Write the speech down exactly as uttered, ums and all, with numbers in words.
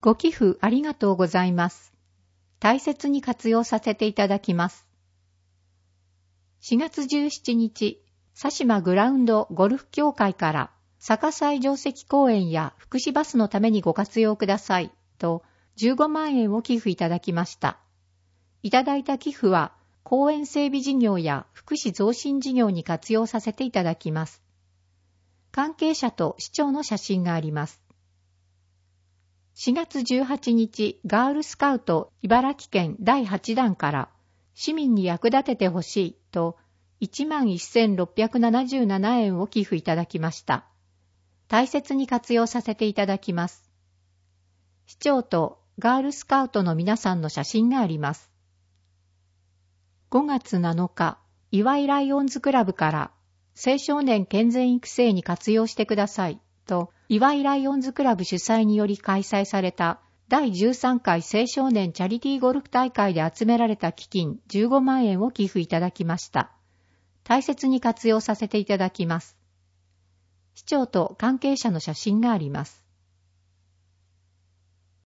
ご寄付ありがとうございます。大切に活用させていただきます。しがつじゅうしちにち、佐島グラウンドゴルフ協会から逆祭定石公園や福祉バスのためにご活用くださいとじゅうごまんえんを寄付いただきました。いただいた寄付は公園整備事業や福祉増進事業に活用させていただきます。関係者と市長の写真があります。しがつじゅうはちにち、ガールスカウト茨城県だいはちだんから市民に役立ててほしいといちまんせんろっぴゃくななじゅうななえんを寄付いただきました。大切に活用させていただきます。市長とガールスカウトの皆さんの写真があります。ごがつなのか、岩井ライオンズクラブから青少年健全育成に活用してくださいと岩井ライオンズクラブ主催により開催されただいじゅうさんかい青少年チャリティーゴルフ大会で集められた基金じゅうごまんえんを寄付いただきました。大切に活用させていただきます。市長と関係者の写真があります。